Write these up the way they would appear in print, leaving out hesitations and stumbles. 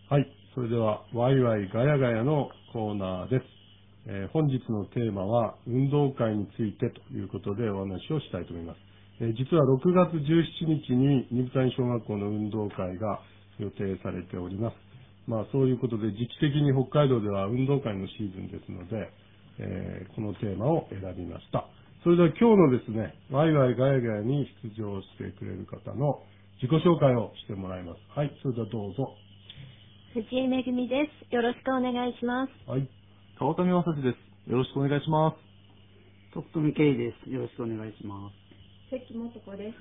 はい、それではワイワイガヤガヤのコーナーです。本日のテーマは運動会についてということでお話をしたいと思います。実は6月17日に二部谷小学校の運動会が予定されております。そういうことで時期的に北海道では運動会のシーズンですので、このテーマを選びました。それでは今日のですね、ワイワイガヤガヤに出場してくれる方の自己紹介をしてもらいます。はい、それではどうぞ。 藤井めぐみです。よろしくお願いします。 はい。 川上正史です。よろしくお願いします。 徳富圭です。よろしくお願いします。 関元子です。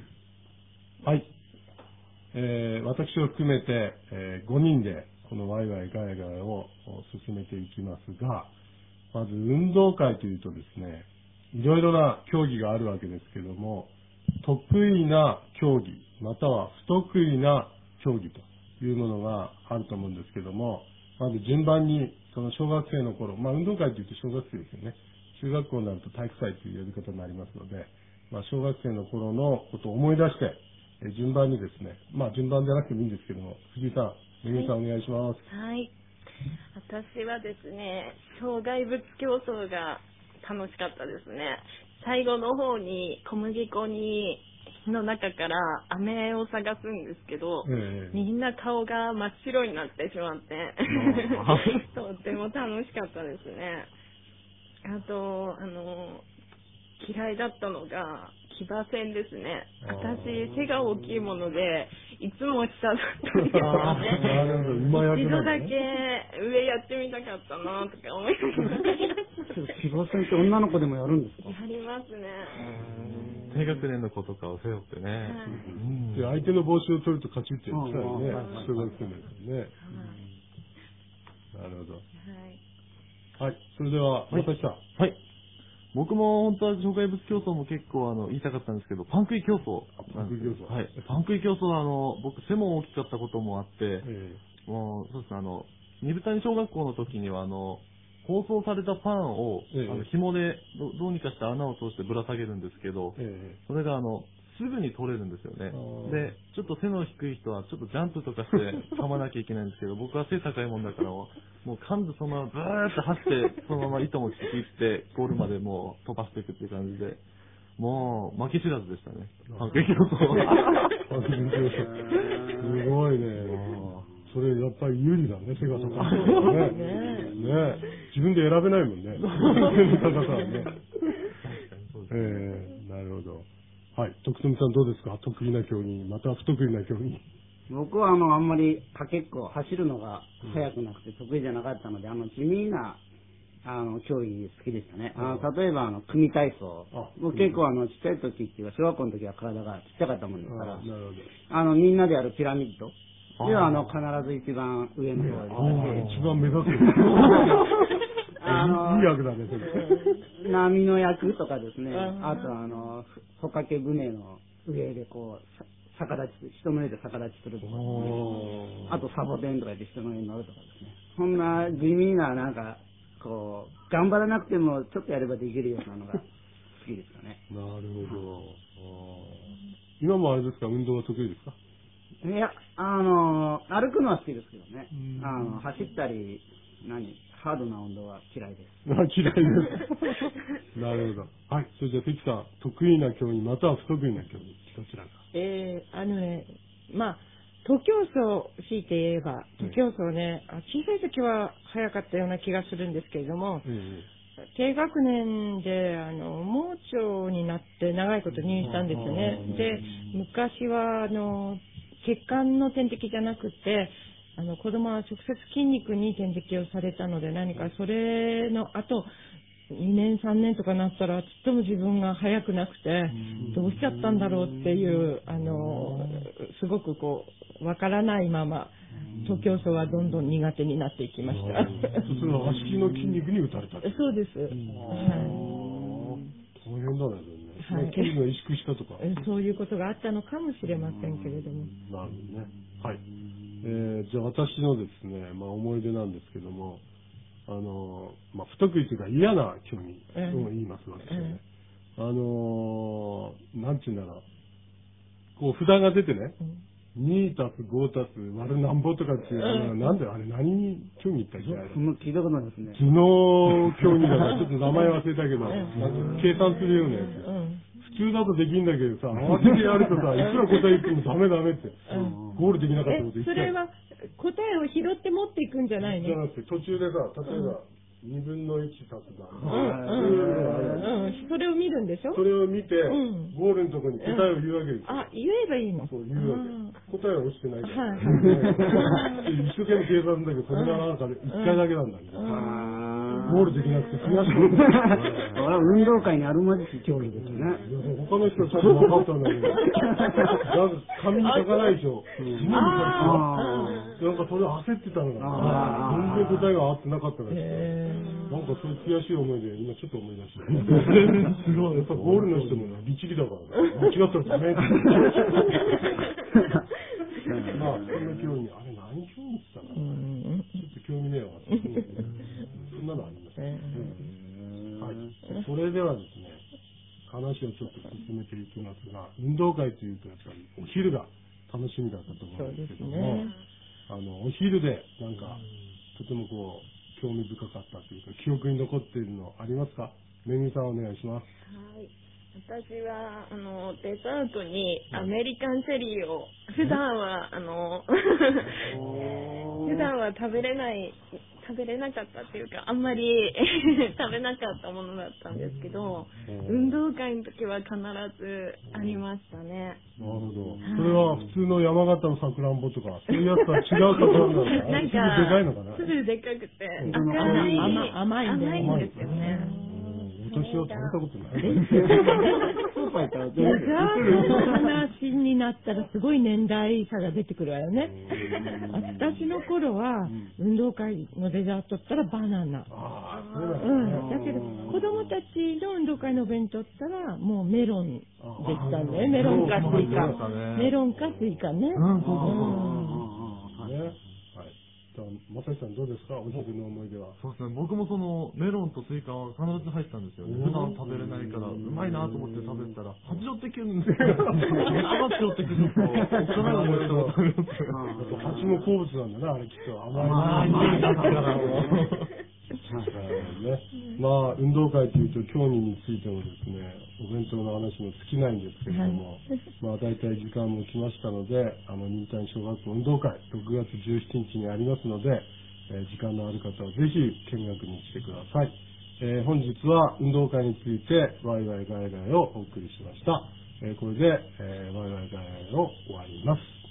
はい。私を含めて、5人でこのワイワイガヤガヤを進めていきますが、まず運動会というとですね、いろいろな競技があるわけですけども、得意な競技、または不得意な競技というものがあると思うんですけども、まず順番にその小学生の頃、運動会というと小学生ですよね。中学校になると体育祭という呼び方になりますので、小学生の頃のことを思い出して、順番にですね、順番じゃなくてもいいんですけども、藤井さん、めぐみさんお願いします。 はい。私はですね、障害物競争が楽しかったですね。最後の方に小麦粉の中から飴を探すんですけど、みんな顔が真っ白になってしまってとっても楽しかったですね。あと嫌いだったのが騎馬戦ですね。私背が大きいものでいつも下だったんですよね。一度だけ上やってみたかったなとか思いながら騎馬戦って女の子でもやるんですか？ やりますね。 低学年の子とかを背負ってね。 で相手の帽子を取ると勝ちって言ってたよね。小学生ですね。なるほど。はい。それでは正木さん。 はい。僕も本当は障害物競争も結構言いたかったんですけど、パン食い競争。 パン食い競争。 はい。パン食い競争は僕背も大きかったこともあって、もうそうですね、二部谷小学校の時には包装されたパンを、紐でどうにかして穴を通してぶら下げるんですけど、それがすぐに取れるんですよね。で、ちょっと背の低い人はちょっとジャンプとかして噛まなきゃいけないんですけど、僕は背高いもんだからもう噛んでそのままブーって走って、そのまま糸もちぎってゴールまでもう飛ばしていくっていう感じで、もう負け知らずでしたね。パンケーキ競争。 すごいね。それやっぱり有利だね、背が高いね。自分で選べないもんね。背の高さはね。なるほど。はい。徳富さんどうですか？得意な競技、または不得意な競技。 僕はあんまり結構走るのが速くなくて得意じゃなかったので、地味な競技好きでしたね。例えば組体操。僕結構ちっちゃい時っていうか小学校の時は体がちっちゃかったもんですから、みんなでやるピラミッドでは必ず一番上の方に一番目指す。いい役だね、それ。 波の役とかですね。あと帆掛け船の上でこう逆立ち、人の上で逆立ちするとか、あとサボテンとかで人の上に乗るとかですね。そんな地味なこう頑張らなくてもちょっとやればできるようなのが好きですかね。 なるほど。今もあれですか、運動は得意ですか？ いや、歩くのは好きですけどね。走ったり、ハードな運動は嫌いです。 嫌いです。なるほど。はい。それじゃあ、関さん、得意な競技、または不得意な競技、どちらか。 徒競走、強いて言えば、徒競走ね、小さい時は早かったような気がするんですけれども、低学年で、盲腸になって長いこと入院したんですよね。で、昔は、血管の点滴じゃなくて、子供は直接筋肉に点滴をされたので、何かそれの後、2年3年とかなったらちっとも自分が速くなくてどうしちゃったんだろうっていうすごくわからないまま徒競走はどんどん苦手になっていきました。 それは足の筋肉に打たれた。 そうです。 大変だね。筋肉が萎縮したとか。 そういうことがあったのかもしれませんけれども。 なるほどね。はい。じゃあ私のですね、思い出なんですけども、不得意というか嫌な競技を言いますわけですよね。なんていうんだろう。札が出てね、 2たす5たす割るなんぼとかっていう、なんであれ何競技言ったっけあれ。 聞いたことないですね。 頭脳競技だから、ちょっと名前忘れたけど、計算するようなやつ。普通だとできんだけどさ、慌ててやるとさ、いくら答え言ってもダメダメって。ゴールできなかったこと言って。 それは答えを拾って持っていくんじゃないの？ じゃなくて、途中でさ、例えば、2分の1足すだ。 それを見るんでしょ？ それを見て、ゴールのところに答えを言うわけですよ。 あ、言えばいいの？ そう、言うわけ。答えは落ちてないから。一生懸命計算だけど、それがなんか1回だけなんだけど。ゴールできなくて悔しくなった。 これは運動会にあるまじき競技ですね。 他の人はちゃんと分かったんだけど、紙に書かないでしょ。なんかそれ焦ってたのが、全然答えが合ってなかったらしく。なんかそういう悔しい思いで、今ちょっと思い出した。すごい。やっぱゴールの人も律儀だから、間違ったらダメって。まあ、そんな競技、あれ何競技って言ったかな。ちょっと興味ねえわ。そんなのありますね。はい。それではですね、話をちょっと進めていきますが、運動会というとやっぱりお昼が楽しみだったと思うんですけども、お昼でなんか、とてもこう、興味深かったというか、記憶に残っているのありますか？めぐみさんお願いします。 はい。私は、デザートにアメリカンチェリーを、普段は食べれなかったっていうか、あんまり食べなかったものだったんですけど、運動会の時は必ずありましたね。 なるほど。それは普通の山形のさくらんぼとか、そういうやつとは違うところなんだ。 なんか、 でかいのかな？ 粒でかくて、甘いんですよね。 私は食べたことない。 デザートの話になったらすごい年代差が出てくるわよね。私の頃は運動会のデザートったらバナナ。だけど子供たちの運動会のお弁当ったらもうメロンでしたね。メロンかスイカ。メロンかスイカね。 まさしさんどうですか？お昼の思い出は。 そうですね。僕もそのメロンとスイカは必ず入ってたんですよね。普段食べれないからうまいなと思って食べたら8寄ってきるんですよ。8寄ってくると幼い思い出とか食べます。 蜂も好物なんだな、あれきっと甘いだからまあ運動会というと競技についてもですね、お弁当の話も尽きないんですけれども、まあ大体時間も来ましたので、新谷小学校運動会6月17日にありますので、時間のある方はぜひ見学に来てください。本日は運動会についてワイワイガヤガヤをお送りしました。これで、ワイワイガヤガヤを終わります。